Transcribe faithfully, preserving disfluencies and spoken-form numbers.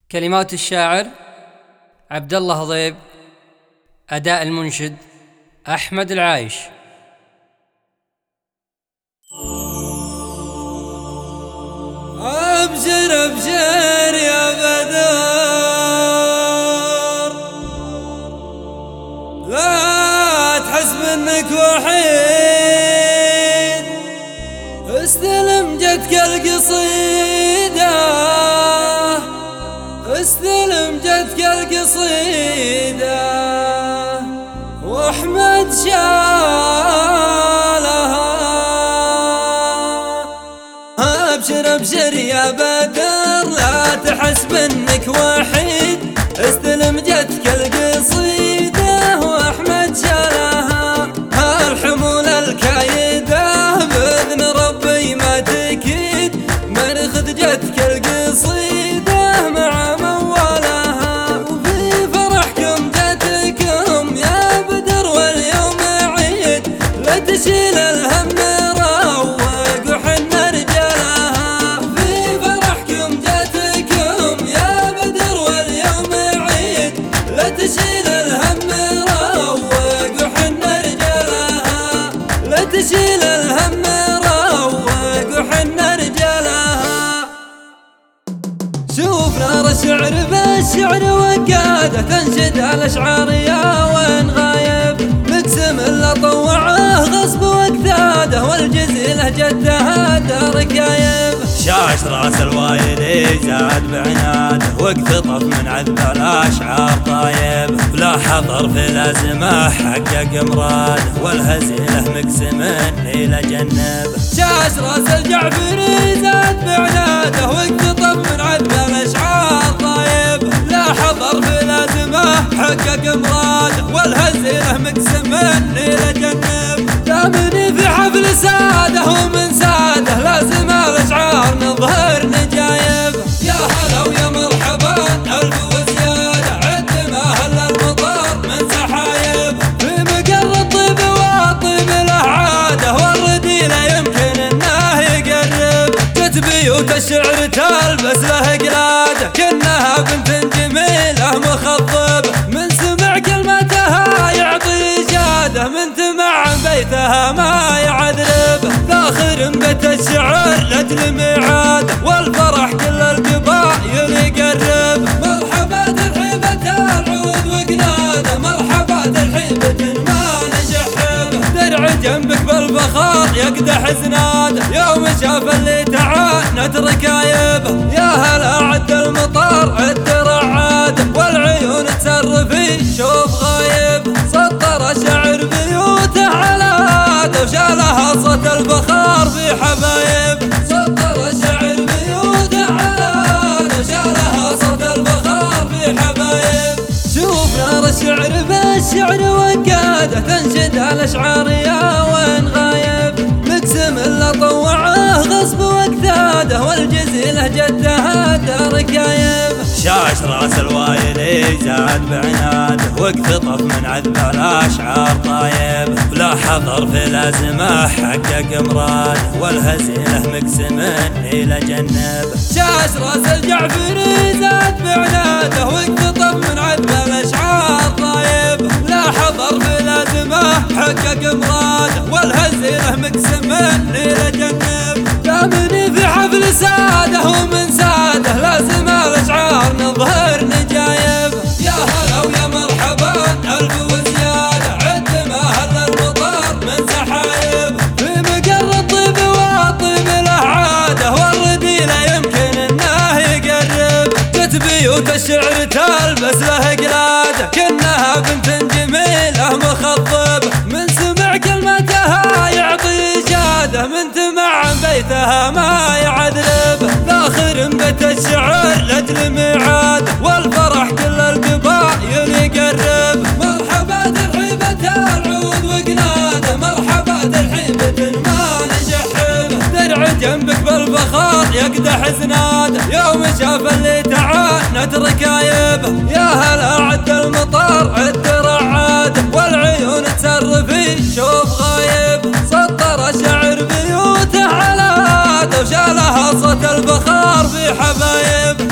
كلمات الشاعر عبد الله ضيب. أداء المنشد أحمد العايش. أبشر أبشر يا بدر، لا تحسب انك وحيد، استلم جدك القصيدة، استلم جدك القصيدة، واحمد شالها. أبشر أبشر يا بدر، لا تحسب انك وحيد، استلم جدك القصيدة، واحمد شالها. الحمول الكايدة بإذن ربي ما تكيد، مرخذ جدك القصيدة مع موالها. وفي فرحكم جدكم يا بدر واليوم عيد، لا تشيل الهم روق وحنا رجالها. في فرحكم جدكم يا بدر واليوم عيد، لا تشيل الهم روق وحنا رجالها، لا تشيل الهم روق وحنا رجالها. شوف نار الشعر بالشعر وقاده، تنشد الاشعار يا وين غايب، مقسم اللي طوعه غصب واقتاده، والجزيله جدها دار كايب. شاش راس الوايد زاد بعناده، واقتطف من عذب الاشعار طايب، بلا حضر في لازمه حقق مراده، والهزيله مقسم الى جنب. شاش راس الجعفري زاد بعناده، واقتطف من عذب الاشعار طايب، لا حضر في لازمه حقق مراده، والهزيله مقسم الى جنب. دامني في حفل ساده ومن ساده، لازم الاشعار نظهر نجايب. يا هلا ويا مرحبا الف وزياده، عد ما هل المطر من سحايب، في مقر الطيب والطيب له عاده، والرديله يمكن انه يقرب. جت بيوت الشعر تلبس له قلاده، كانها بنت جميله مخضبه، من سمع كلمتها يعطي اجاده، من تمع بيتها ما يعذب. ذاخر بيت الشعر لاجل ميعاده، والفرح كل القبائل يقرب. مرحبا ترحيبة العود وقناده، مرحبا ترحيبة ما نشحب، درع جنبك بالفخار يقدح زناده، يوم شاف اللي تعانت ركايبه. يا هلا عد المطر عد رعاده، والعيون تسرفي شوف غايب. سطر الشعر بيوته على عاده، وشالها صوت الفخار في حبايب. سطر الشعر بيوته على عاده، وشالها صوت الفخار في حبايب. شوف نار الشعر بالشعر وقاده، تنشد الاشعار يا وين غايب، مقسم اللي طوعه غصب واقتاده، والجزيله جدها دار كايب. شاش راس الوايد زاد بعناده، واقتطف من عذب الاشعار طايب، بلا حضر في لازمه حقق مراده، والهزيله مقسم الى جنب. شاش راس الجعفري زاد بعناده، واقتطف من عذب الاشعار طايب، لا حضر في لازمه حقق مراده، والهزيله مقسم الى جنب. دامني في حفل ساده ومن ساده، لازم الاشعار نظهر نجايب. يا هلا ويا مرحبا الف وزياده، عد ما هل المطر من سحايب، في مقر الطيب والطيب له عاده، والرديله يمكن انه يقرب. جت بيوت الشعر تلبس له قلاده، كانها بنت جميله مخضبه، من سمع كلمتها يعطي اجاده، من تمع بيتها ما يعذب. ذاخر بيت الشعر لاجل ميعاده، والفرح كل القبائل يقرب. مرحبا ترحيبة العود وقناده، مرحبا ترحيبة ما نشحب، درع جنبك بالفخار يقدح زناده، يوم شاف اللي تعانت ركايبه. يا هلا عد المطر عد رعاده، والعيون تسرفي شوف غايب. سطر الشعر بيوته على عاده، وشالها صوت الفخار في حبايب.